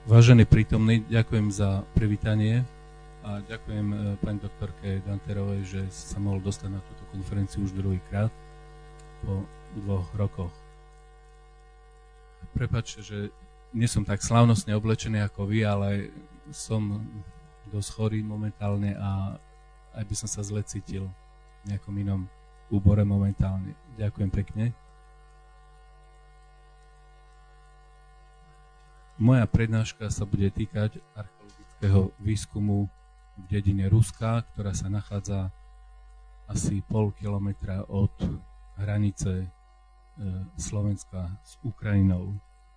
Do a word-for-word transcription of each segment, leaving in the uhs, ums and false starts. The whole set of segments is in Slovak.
Vážený prítomný, ďakujem za privítanie a ďakujem pani doktorke Danterovej, že sa mohol dostať na túto konferenciu už druhýkrát po dvoch rokoch. Prepáčte, že nie som tak slávnostne oblečený ako vy, ale som dosť chorý momentálne a aj by som sa zle cítil v nejakom inom úbore momentálne. Ďakujem pekne. Moja prednáška sa bude týkať archeologického výskumu v dedine Ruska, ktorá sa nachádza asi pol kilometra od hranice e, Slovenska s Ukrajinou.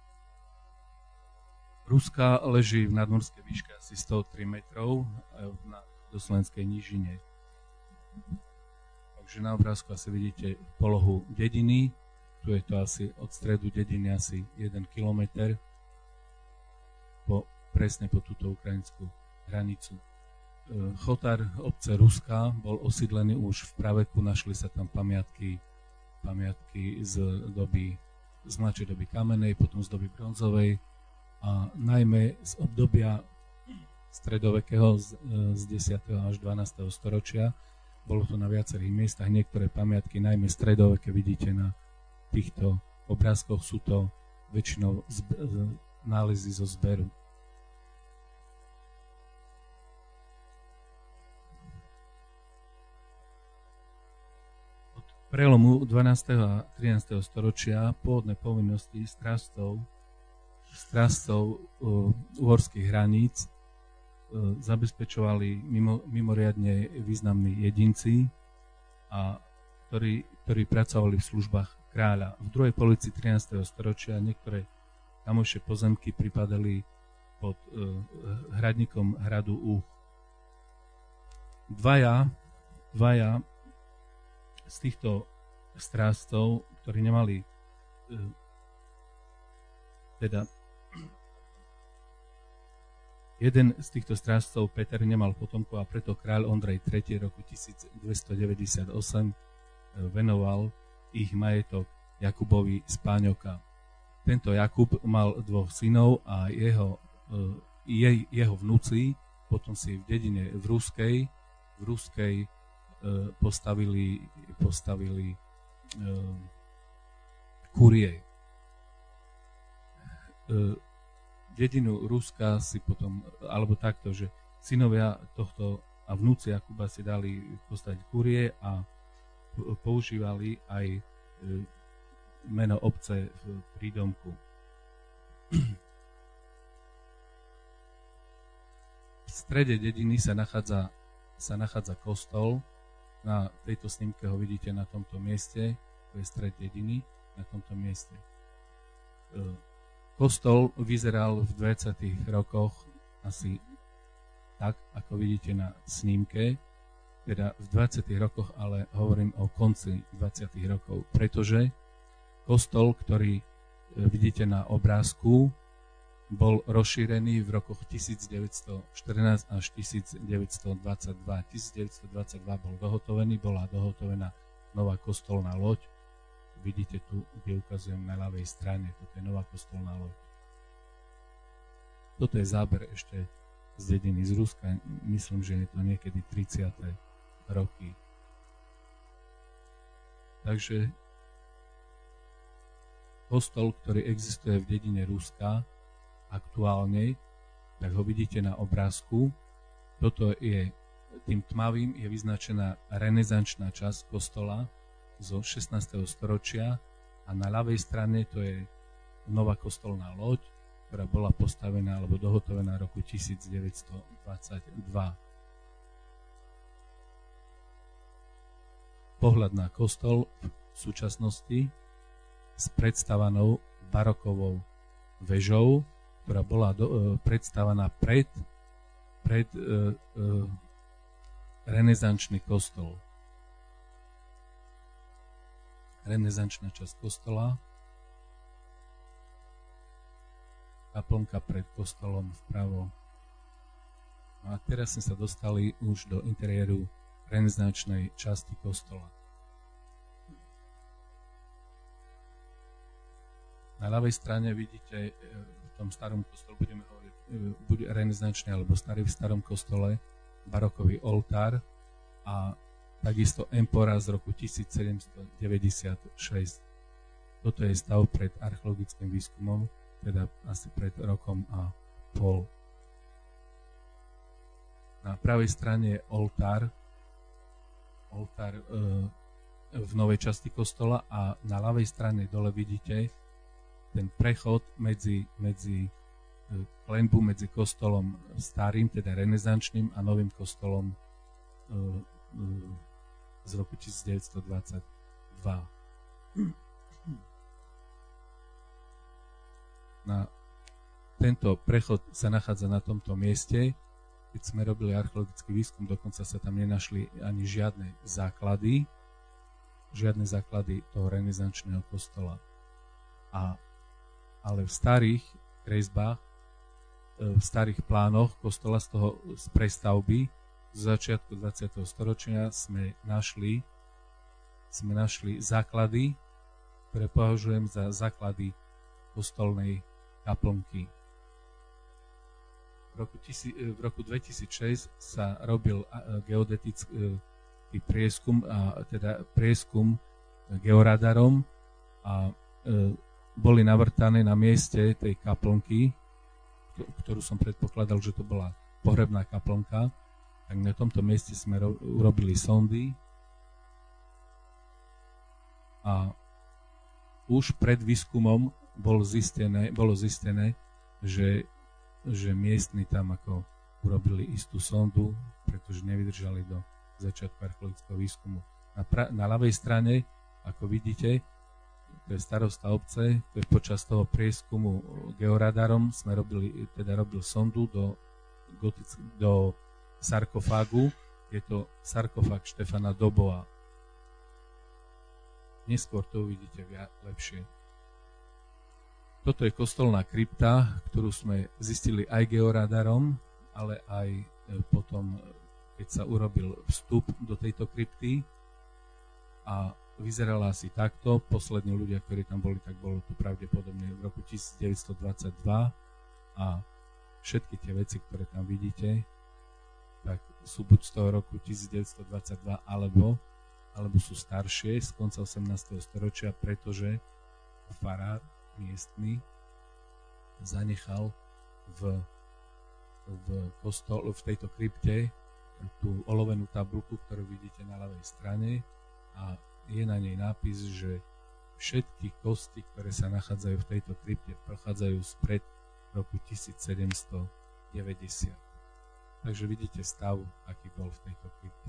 Ruska leží v nadmorskej výške asi sto tri metrov na doslovenskej nížine. Takže na obrázku asi vidíte polohu dediny. Tu je to asi od stredu dediny asi jeden kilometr. Po, presne po túto ukrajinskú hranicu. Chotár obce Ruska bol osídlený už v praveku, našli sa tam pamiatky, pamiatky z doby, z mladšej doby kamenej, potom z doby bronzovej a najmä z obdobia stredovekého z, z desiateho až dvanásteho storočia. Bolo to na viacerých miestach, niektoré pamiatky, najmä stredoveké, vidíte na týchto obrázkoch, sú to väčšinou z, nálezy zo zberu. Od prelomu dvanásteho a trinásteho storočia pôvodné povinnosti strážcov strážcov uh, uhorských hraníc uh, zabezpečovali mimo, mimoriadne významní jedinci, a, ktorí, ktorí pracovali v službách kráľa. V druhej polovici trinásteho storočia niektoré tamojšie pozemky pripadali pod uh, hradníkom hradu Úch. Dvaja, dvaja z týchto strážcov, ktorí nemali uh, teda jeden z týchto strážcov, Peter, nemal potomkov a preto kráľ Ondrej tretí. roku tisícdvestodeväťdesiatosem venoval ich majetok Jakubovi z Páňoka. Tento Jakub mal dvoch synov a jeho, je, jeho vnúci potom si v dedine v Ruskej, v Ruskej postavili, postavili kurie. Dedinu Ruska si potom, alebo takto, že synovia tohto a vnúci Jakuba si dali postaviť kurie a používali aj meno obce v prídomku. V strede dediny sa nachádza, sa nachádza kostol. Na tejto snímke ho vidíte na tomto mieste. To je stred dediny, na tomto mieste. Kostol vyzeral v dvadsiatych rokoch asi tak, ako vidíte na snímke. Teda v dvadsiatych rokoch, ale hovorím o konci dvadsiatych rokov, pretože kostol, ktorý vidíte na obrázku, bol rozšírený v rokoch tisícdeväťstoštrnásť až tisícdeväťstodvadsaťdva. tisícdeväťstodvadsaťdva bol dohotovený, bola dohotovená nová kostolná loď. Vidíte tu, kde ukazujem na ľavej strane, toto je nová kostolná loď. Toto je záber ešte z dediny z Ruska, myslím, že je to niekedy tridsiate roky. Takže kostol, ktorý existuje v dedine Ruska aktuálne, tak ho vidíte na obrázku. Toto je, tým tmavým je vyznačená renesančná časť kostola zo šestnásteho storočia a na ľavej strane to je nová kostolná loď, ktorá bola postavená alebo dohotovená v roku tisícdeväťstodvadsaťdva. Pohľad na kostol v súčasnosti s predstavanou barokovou vežou, ktorá bola do, e, predstavená pred, pred e, e, renesančný kostol. Renesančná časť kostola, kaplnka pred kostolom vpravo. No a teraz sme sa dostali už do interiéru renesančnej časti kostola. Na ľavej strane vidíte, v tom starom kostole budeme hovoriť buď renesančný alebo starý v starom kostole, barokový oltár a takisto empora z roku tisícsedemstodeväťdesiatšesť. Toto je stav pred archeologickým výskumom, teda asi pred rokom a pol. Na pravej strane je oltár, oltár e, v novej časti kostola a na ľavej strane dole vidíte ten prechod medzi, medzi e, klenbu medzi kostolom starým, teda renesančným a novým kostolom e, e, z roku devätnásťstodvadsaťdva. Na tento prechod sa nachádza na tomto mieste. Keď sme robili archeologický výskum, dokonca sa tam nenašli ani žiadne základy, žiadne základy toho renesančného kostola. A, ale v starých kresbách, v starých plánoch kostola z toho z prestavby z začiatku dvadsiateho storočia sme našli, sme našli základy, ktoré považujem za základy kostolnej kaplnky. V roku, tisí, v roku dvetisícšesť sa robil geodetický prieskum, a teda prieskum georadarom a e, boli navrtané na mieste tej kaplnky, ktorú som predpokladal, že to bola pohrebná kaplnka. Tak na tomto mieste sme ro- urobili sondy a už pred výskumom bol zistené, bolo zistené, že, že miestni tam ako urobili istú sondu, pretože nevydržali do začiatku archeologického výskumu. Na, pra- na ľavej strane, ako vidíte, to je starosta obce, to je počas toho prieskumu georadarom sme robili, teda robil sondu do, gotic- do sarkofágu. Je to sarkofág Štefana Doboa. Neskôr to uvidíte viac, lepšie. Toto je kostolná krypta, ktorú sme zistili aj georadarom, ale aj potom, keď sa urobil vstup do tejto krypty a vyzerala asi takto. Poslední ľudia, ktorí tam boli, tak bolo to pravdepodobne v roku devätnásťstodvadsaťdva a všetky tie veci, ktoré tam vidíte, tak sú buď z toho roku devätnásťstodvadsaťdva alebo, alebo sú staršie z konca osemnásteho storočia, pretože farár miestny zanechal v, v, kostol, v tejto krypte tú olovenú tabuľku, ktorú vidíte na ľavej strane a je na nej nápis, že všetky kosti, ktoré sa nachádzajú v tejto krypte, pochádzajú spred roku tisícsedemstodeväťdesiat. Takže vidíte stav, aký bol v tejto krypte.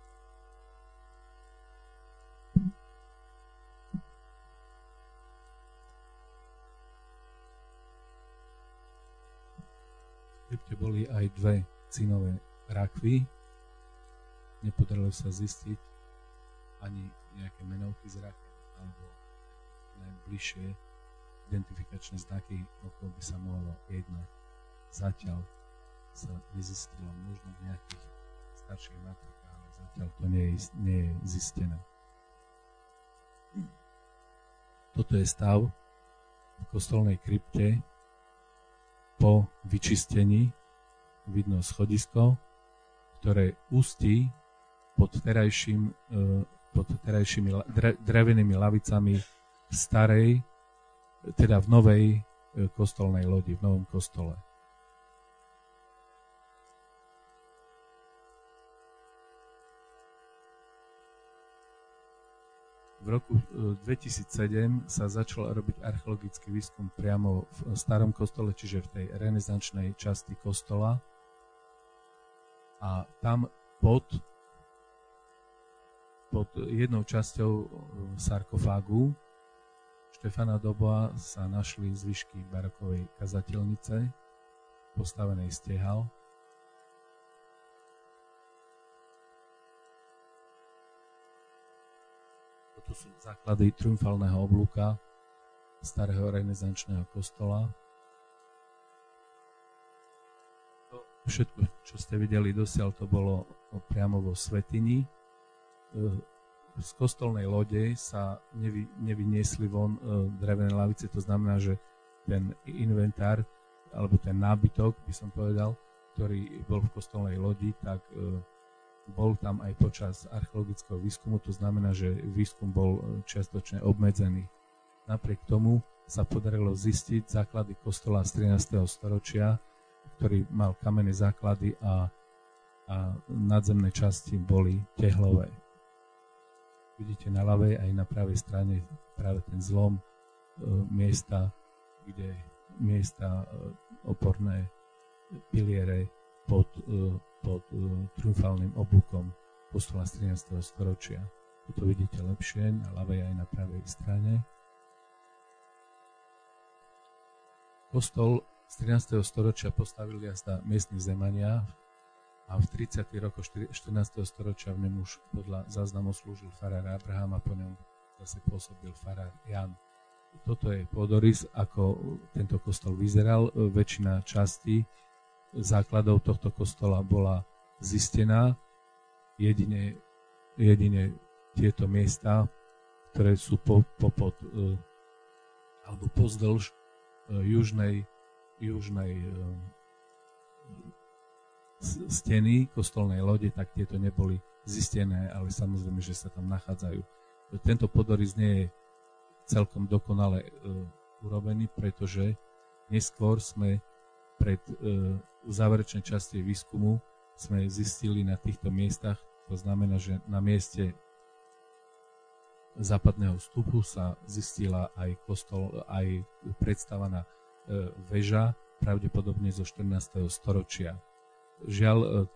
V krypte boli aj dve cínové rakvy. Nepodarilo sa zistiť ani nejaké menovky z rakev alebo najbližšie identifikačné znaky, o koho by sa mohlo jednať. Zatiaľ sa nezistilo, možno v nejakých starších matrikách, ale zatiaľ to nie je, nie je zistené. Toto je stav v kostolnej krypte po vyčistení. Vidno schodisko, ktoré ústí pod terajším pod terajšími drevenými lavicami starej, teda v novej kostolnej lodi, v novom kostole. V roku dvetisícsedem sa začal robiť archeologický výskum priamo v starom kostole, čiže v tej renesančnej časti kostola. A tam pod pod jednou časťou sarkofágu Štefana Doboa sa našli zvyšky barokovej kazateľnice postavenej z tehál. Toto sú základy triumfálneho oblúka starého renesančného kostola. To všetko, čo ste videli dosiaľ, to bolo priamo vo svätyni. Z kostolnej lode sa nevy, nevyniesli von drevené lavice, to znamená, že ten inventár alebo ten nábytok, by som povedal, ktorý bol v kostolnej lodi, tak e, bol tam aj počas archeologického výskumu, to znamená, že výskum bol čiastočne obmedzený. Napriek tomu sa podarilo zistiť základy kostola z trinásteho storočia, ktorý mal kamenné základy a, a nadzemné časti boli tehlové. Vidíte na ľavej aj na pravej strane práve ten zlom e, miesta, kde miesta e, oporné piliere pod, e, pod e, triumfálnym oblúkom kostola z trinásteho storočia. Toto vidíte lepšie na ľavej aj na pravej strane. Kostol z trinásteho storočia postavili jazda miestni Zemania a v tridsiatych rokoch štrnásteho storočia v ňom už podľa záznamu slúžil farár Abraham a po ňom zase pôsobil farár Jan. Toto je pôdorys, ako tento kostol vyzeral. Väčšina častí základov tohto kostola bola zistená. Jedine, jedine tieto miesta, ktoré sú po, popod alebo pozdĺž južnej, južnej steny kostolnej lode, tak tieto neboli zistené, ale samozrejme, že sa tam nachádzajú. Tento pôdorys nie je celkom dokonale uh, urobený, pretože neskôr sme pred uh, záverečnej časti výskumu sme zistili na týchto miestach, to znamená, že na mieste západného vstupu sa zistila aj kostol, aj predstavaná uh, väža, pravdepodobne zo štrnásteho storočia. Žiaľ,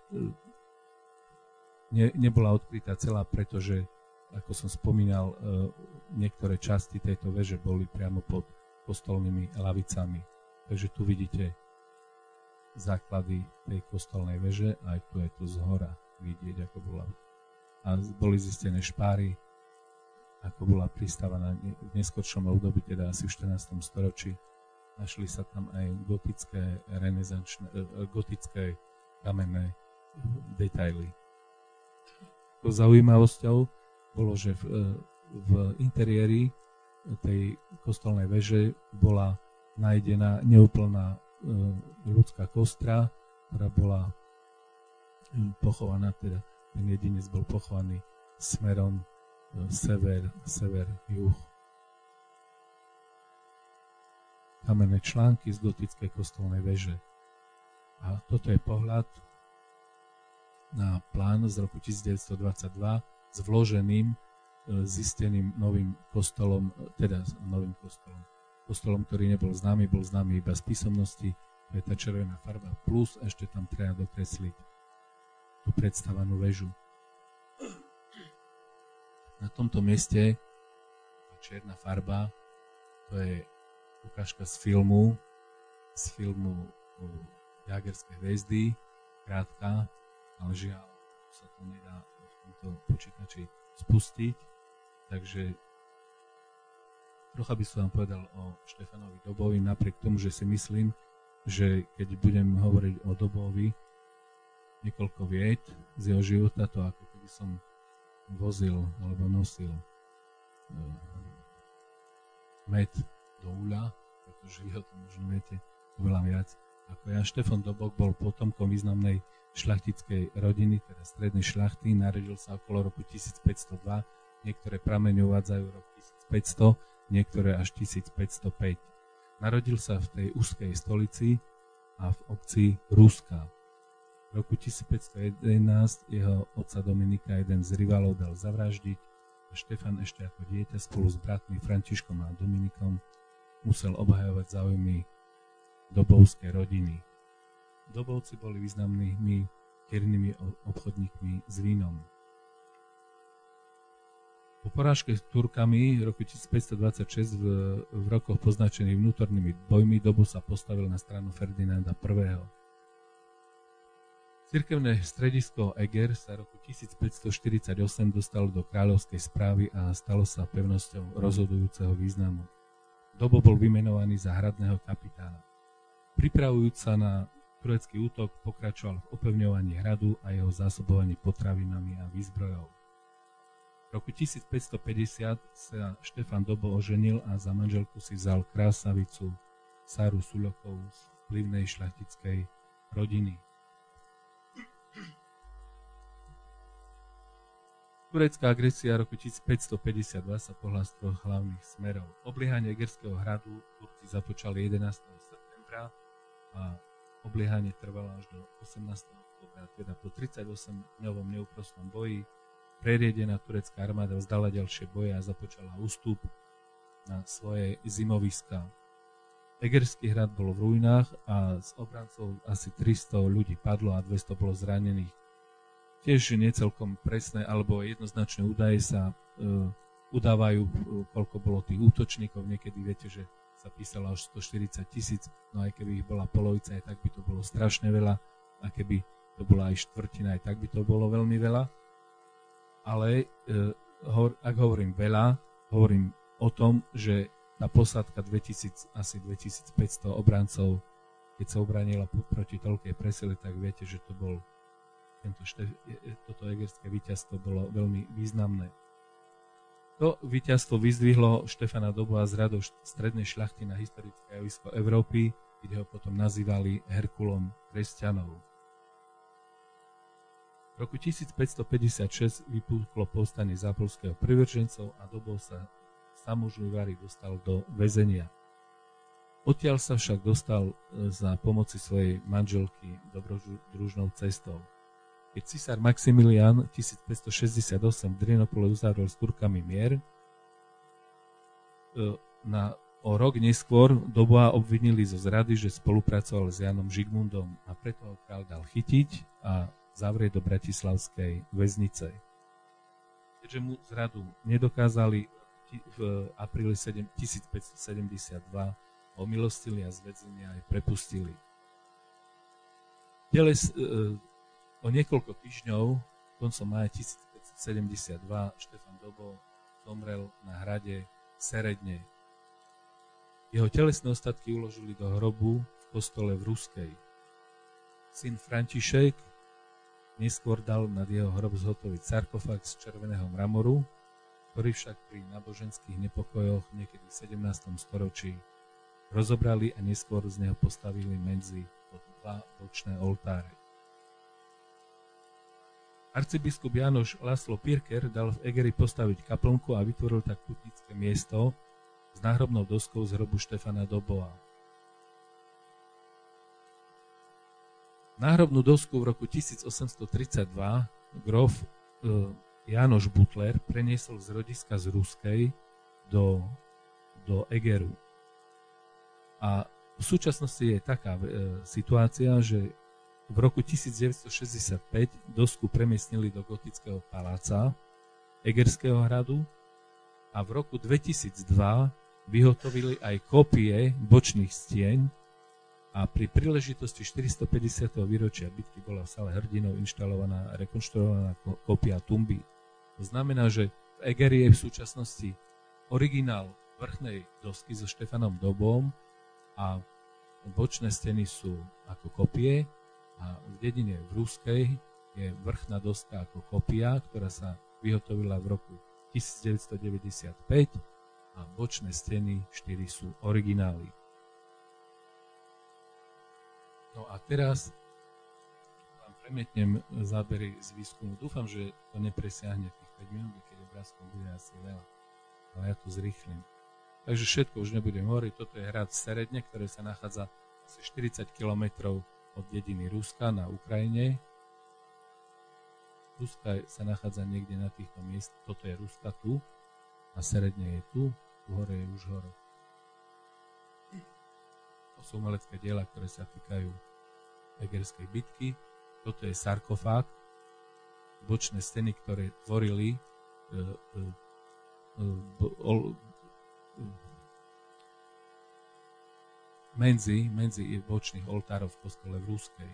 ne, nebola odkrytá celá, pretože, ako som spomínal, niektoré časti tejto veže boli priamo pod kostolnými lavicami. Takže tu vidíte základy tej kostolnej veže, aj tu je to zhora vidieť, ako bola. A boli zistené špáry, ako bola pristávaná v neskoršom období, teda asi v štrnástom storočí. Našli sa tam aj gotické, renesančné, gotické kamenné detaily. To zaujímavosťou bolo, že v, v interiéri tej kostolnej veže bola nájdená neúplná e, ľudská kostra, ktorá bola pochovaná, teda ten jedinec bol pochovaný smerom e, sever, sever, juh. Kamenné články z gotickej kostolnej veže. A toto je pohľad na plán z roku devätnásťstodvadsaťdva s vloženým, zisteným novým kostolom, teda novým kostolom. Kostolom, ktorý nebol známy, bol známy iba z písomnosti, to je tá červená farba, plus ešte tam treba dokresliť tú predstavanú väžu. Na tomto mieste tá čierna farba, to je ukážka z filmu, z filmu Jágerské hviezdy, krátka, ale žiaľ sa to nedá v tomto počítači spustiť, takže trocha by som vám povedal o Štefanovi Dobovi, napriek tomu, že si myslím, že keď budem hovoriť o Dobovi niekoľko vied z jeho života, to ako keby som vozil alebo nosil med do úľa, pretože vy o tom možno viete oveľa viac ako ja. Štefan Dobok bol potomkom významnej šľachtickej rodiny, teda strednej šľachty, narodil sa okolo roku tisícpäťstodva, niektoré pramene uvádzajú rok tisícpäťsto, niektoré až tisícpäťstopäť. Narodil sa v tej úzkej stolici a v obci Ruska. V roku tisícpäťstojedenásť jeho otca Dominika jeden z rivalov dal zavraždiť a Štefan ešte ako dieťa spolu s bratmi Františkom a Dominikom musel obhajovať záujmy dobovskej rodiny. Dobovci boli významnými tiernými obchodníkmi s vínom. Po porážke s Turkami v roku tisícpäťstodvadsaťšesť v, v rokoch poznačených vnútornými bojmi Dobo sa postavil na stranu Ferdinanda prvého. Cirkevné stredisko Eger sa roku tisícpäťstoštyridsaťosem dostalo do kráľovskej správy a stalo sa pevnosťou rozhodujúceho významu. Dobo bol vymenovaný za hradného kapitána. Pripravujúc sa na turecký útok, pokračoval v opevňovaní hradu a jeho zásobovaní potravinami a výzbrojou. V roku tisícpäťstopäťdesiat sa Štefan Dobo oženil a za manželku si vzal krásavicu Sáru Suľokovú z vplyvnej šľachtickej rodiny. Turecká agresia roku tisícpäťstopäťdesiatdva sa pohla z troch hlavných smerov. Obliehanie Egerského hradu Turci započali jedenásteho septembra a obliehanie trvalo až do osemnásteho októbra, teda po tridsaťosemdňovom neúprosnom boji preriedená turecká armáda vzdala ďalšie boje a započala ústup na svoje zimoviská. Egerský hrad bol v ruinách a z obrancov asi tristo ľudí padlo a dvesto bolo zranených. Tiež necelkom presné alebo jednoznačné údaje sa e, udávajú, e, koľko bolo tých útočníkov. Niekedy viete, že sa písalo až stoštyridsať tisíc, no aj keby ich bola polovica, aj tak by to bolo strašne veľa, a keby to bola aj štvrtina, aj tak by to bolo veľmi veľa. Ale e, ho, ak hovorím veľa, hovorím o tom, že tá posádka dvetisíc, asi dvetisícpäťsto obrancov, keď sa obránila proti toľkej presile, tak viete, že to bol tento štef, toto egerské víťazstvo bolo veľmi významné. To víťazstvo vyzdvihlo Štefana Doboha z radou strednej šľachty na historické javisko Európy, kde ho potom nazývali Herkulom kresťanov. V roku tisícpäťstopäťdesiatšesť vypuklo povstanie zápolského privržencov a Dobov sa samožujvári dostal do väzenia. Odtiaľ sa však dostal za pomoci svojej manželky dobrodružnou cestou. Keď cisár Maximilián tisícpäťstošesťdesiatosem v Drinopole uzavrel s Turkami mier, na, o rok neskôr Doboha obvinili zo zrady, že spolupracoval s Jánom Žigmundom a preto ho kráľ dal chytiť a zavrieť do bratislavskej väznice. Keďže mu zradu nedokázali, v apríli tisícpäťstosedemdesiatdva ho milostili a z väzenia aj prepustili. Teles, O niekoľko týždňov, koncom mája tisícpäťstosedemdesiatdva, Štefan Dobov zomrel na hrade Seredne. Jeho telesné ostatky uložili do hrobu v kostole v Ruskej. Syn František neskôr dal nad jeho hrob zhotoviť sarkofág z červeného mramoru, ktorý však pri náboženských nepokojoch niekedy v sedemnástom storočí rozobrali a neskôr z neho postavili medzi dva bočné oltáre. Arcibiskup Jánoš Laslo Pirker dal v Egeri postaviť kaplnku a vytvoril tak putnické miesto s náhrobnou doskou z hrobu Štefana Doboha. Náhrobnú dosku v roku tisícosemstotridsaťdva grof e, Jánoš Butler preniesol z rodiska z Ruskej do, do Egeru. A v súčasnosti je taká e, situácia, že v roku tisícdeväťstošesťdesiatpäť dosku premiestnili do gotického paláca Egerského hradu a v roku dvetisícdva vyhotovili aj kópie bočných stien a pri príležitosti štyristopäťdesiateho výročia bitky bola v sále hrdinov inštalovaná a rekonštruovaná kópia tumby. To znamená, že v Egeri je v súčasnosti originál vrchnej dosky so Štefanom Dobom a bočné steny sú ako kópie. A v dedine v Ruskej je vrchná doska ako kopia, ktorá sa vyhotovila v roku tisícdeväťstodeväťdesiatpäť a bočné steny štyri sú originály. No a teraz vám premietnem zábery z výskumu. Dúfam, že to nepresiahne tých päť minút, keď obrázkov bude asi veľa, ale ja to zrýchlim. Takže všetko už nebudem hovoriť. Toto je hrad Seredne, ktoré sa nachádza asi štyridsať kilometrov od dediny Ruska na Ukrajine. Ruska sa nachádza niekde na týchto miest. Toto je Ruska tu a Seredne je tu. Tu hore je Užhorod. To sú umelecké diela, ktoré sa týkajú Egerskej bitky. Toto je sarkofág. Bočné steny, ktoré tvorili e, e, e, ol, Medzi, medzi bočných oltárov v kostole v Ruskej.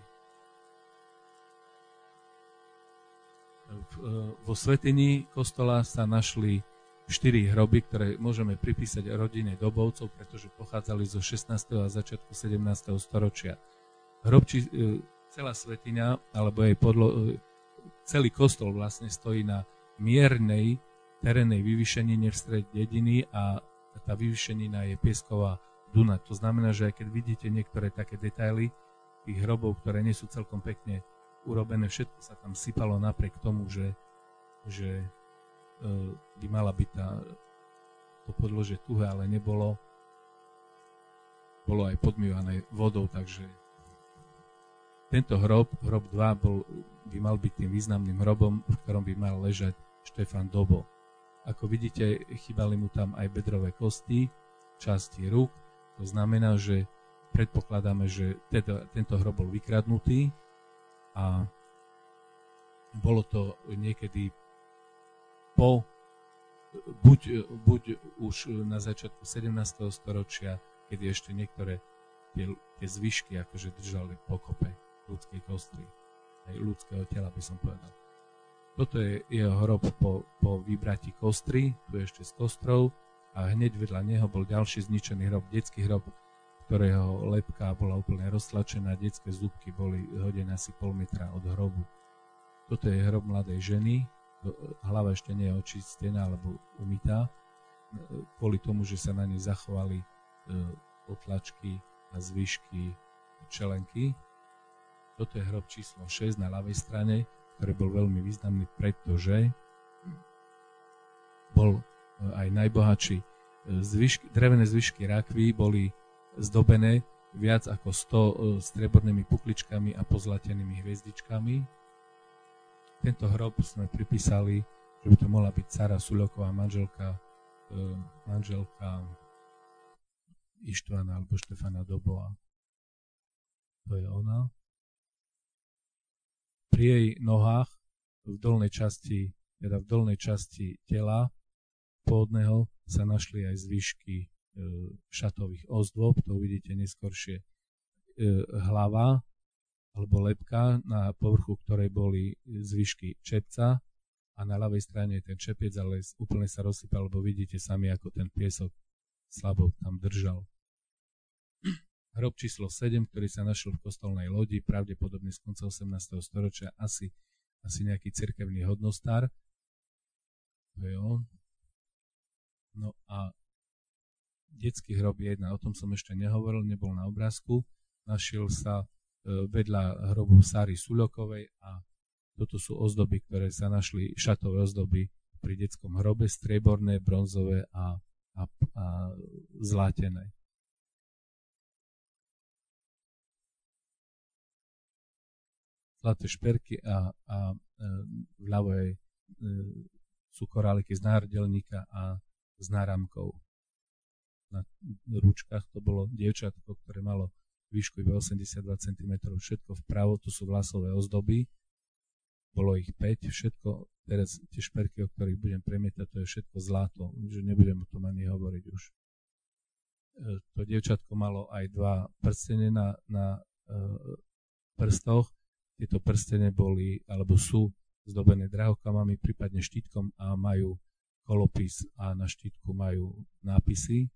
Vo svätyni kostola sa našli štyri hroby, ktoré môžeme pripísať rodine Dobovcov, pretože pochádzali zo šestnásteho a začiatku sedemnásteho storočia. Hrob, či, celá svätyňa, alebo jej podlo, celý kostol vlastne stojí na miernej terénnej vyvýšenine v strede dediny a tá vyvýšenina je piesková Dunať. To znamená, že aj keď vidíte niektoré také detaily tých hrobov, ktoré nie sú celkom pekne urobené, všetko sa tam sypalo napriek tomu, že, že e, by mala byť tá, to podložie tuhé, ale nebolo. Bolo aj podmývané vodou, takže tento hrob, hrob dva, bol, by mal byť tým významným hrobom, v ktorom by mal ležať Štefan Dobo. Ako vidíte, chýbali mu tam aj bedrové kosti, časti rúk. To znamená, že predpokladáme, že teda, tento hrob bol vykradnutý a bolo to niekedy po, buď, buď už na začiatku sedemnásteho storočia, kedy ešte niektoré tie, tie zvyšky akože držali pokope ľudskej kostry, aj ľudského tela by som povedal. Toto je jeho hrob po, po vybratí kostry, tu ešte s kostrou, a hneď vedľa neho bol ďalší zničený hrob, detský hrob, ktorého lebka bola úplne roztlačená, detské zúbky boli hodené asi pol metra od hrobu. Toto je hrob mladej ženy, hlava ešte nie je očistená alebo umytá, kvôli tomu, že sa na nej zachovali otlačky a zvyšky čelenky. Toto je hrob číslo šesť na ľavej strane, ktorý bol veľmi významný, pretože bol aj najbohatší. Zvyšky, drevené zvyšky rakvy boli zdobené viac ako sto striebornými pukličkami a pozlatenými hviezdičkami. Tento hrob sme pripísali, že by to mohla byť Cara Suľoková, manželka, manželka Ištvana alebo Štefana Doboa. To je ona. Pri jej nohách v dolnej časti, teda v dolnej časti tela pôdneho sa našli aj zvyšky e, šatových ozdôb. To uvidíte neskôršie. E, hlava alebo lebka, na povrchu ktorej boli zvyšky čepca, a na ľavej strane je ten čepiec, ale úplne sa rozsypal, lebo vidíte sami, ako ten piesok slabo tam držal. Hrob číslo sedem, ktorý sa našiel v kostolnej lodi, pravdepodobne z konca osemnásteho storočia, asi, asi nejaký cirkevný hodnostár. To je on. No a detský hrob jedna, o tom som ešte nehovoril, nebol na obrázku. Našiel sa vedľa hrobu Sary Suľokovej a toto sú ozdoby, ktoré sa našli, šatové ozdoby pri detskom hrobe, strieborné, bronzové a, a, a zlatené. Zlaté šperky a, a vľavo je, e, sú koráliky z náhrdelníka a s náramkou. Na ručkách to bolo dievčatko, ktoré malo výšku iba osemdesiatdva centimetrov. Všetko vpravo, to sú vlasové ozdoby. Bolo ich päť, všetko, teraz tie šperky, o ktorých budem premietať, to je všetko zlato, že nebudem o tom ani hovoriť už. E, to dievčatko malo aj dva prstene na, na e, prstoch. Tieto prstene boli, alebo sú zdobené drahokamami, prípadne štítkom a majú kolopis a na štítku majú nápisy.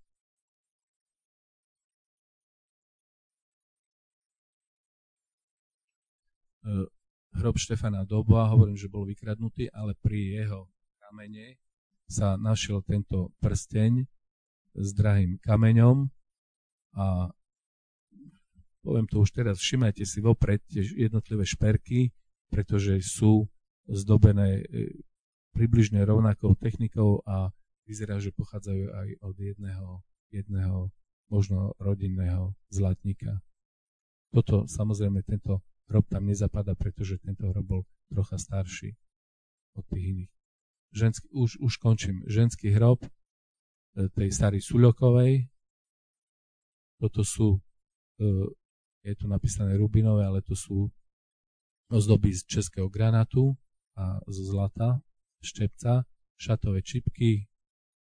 E, Hrob Štefana Doboa, hovorím, že bol vykradnutý, ale pri jeho kamene sa našiel tento prsteň s drahým kameňom a poviem to už teraz, všimajte si vopred tie jednotlivé šperky, pretože sú zdobené približne rovnakou technikou a vyzerá, že pochádzajú aj od jedného, jedného možno rodinného zlatníka. Toto samozrejme tento hrob tam nezapadá, pretože tento hrob bol trocha starší od tých iných. Ženský, už, už končím. Ženský hrob tej Sary Suľokovej. Toto sú, je tu napísané rubinové, ale to sú ozdoby z českého granátu a zo zlata, štepca, šatové čipky.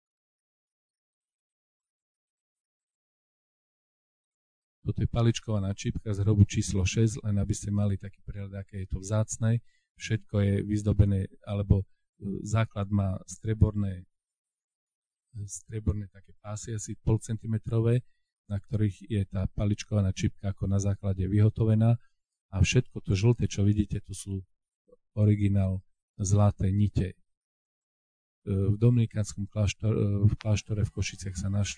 Toto je paličkovaná čipka z hrobu číslo šesť, len aby ste mali taký prehľad, aké je to vzácne. Všetko je vyzdobené, alebo základ má streborné, streborné také pásy, asi pol centimetrové, na ktorých je tá paličkovaná čipka ako na základe vyhotovená. A všetko to žlté, čo vidíte, to sú originál zlaté nite. V dominikánskom kláštore, v kláštore v Košiciach sa našlo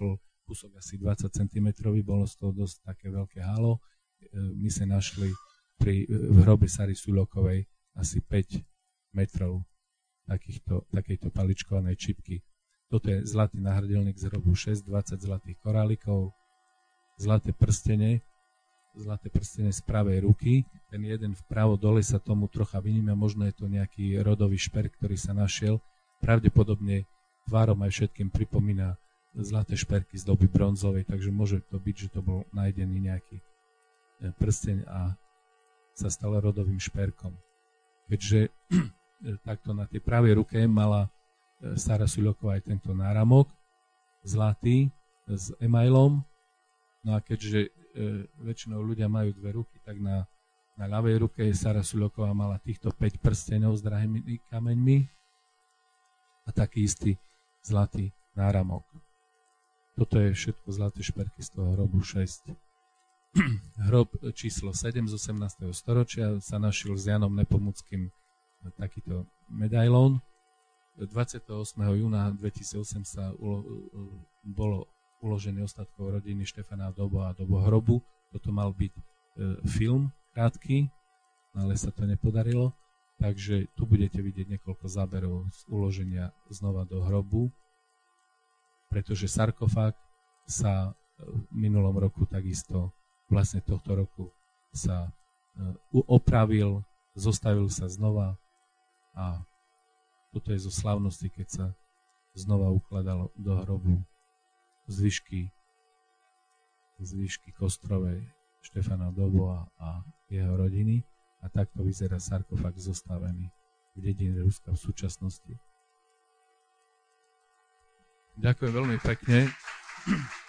kúsok asi dvadsať centimetrov, bolo z toho dosť také veľké halo. My sme našli pri, v hrobe Sary Suľokovej asi päť metrov takýchto, takejto paličkovanej čipky. Toto je zlatý náhrdelník z hrobu šesť, dvadsať zlatých korálikov, zlaté prstene, zlaté prstene z pravej ruky. Ten jeden vpravo dole sa tomu trocha vyníma, možno je to nejaký rodový šperk, ktorý sa našiel. Pravdepodobne tvárom aj všetkým pripomína zlaté šperky z doby bronzovej, takže môže to byť, že to bol nájdený nejaký prsteň a sa stal rodovým šperkom. Keďže takto na tej pravej ruke mala Sara Suľoková aj tento náramok zlatý s emailom, no a keďže e, väčšinou ľudia majú dve ruky, tak na, na ľavej ruke Sara Suľoková mala týchto päť prstenov s drahými kameňmi a taký istý zlatý náramok. Toto je všetko zlaté šperky z toho hrobu šesť. Hrob číslo sedem z osemnásteho storočia sa našiel s Janom Nepomuckým takýto medailón. dvadsiateho ôsmeho júna dvetisícosem sa ulo- bolo uložený ostatkov rodiny Štefana Doboha do hrobu. Toto mal byť e, film krátky, ale sa to nepodarilo. Takže tu budete vidieť niekoľko záberov z uloženia znova do hrobu, pretože sarkofág sa v minulom roku takisto, vlastne tohto roku sa opravil, zostavil sa znova a toto je zo slávnosti, keď sa znova ukladalo do hrobu zvyšky, zvyšky kostrovej Štefana Doboha a jeho rodiny a takto vyzerá sarkofág zostavený v dedine Ruska v súčasnosti. Ďakujem veľmi pekne.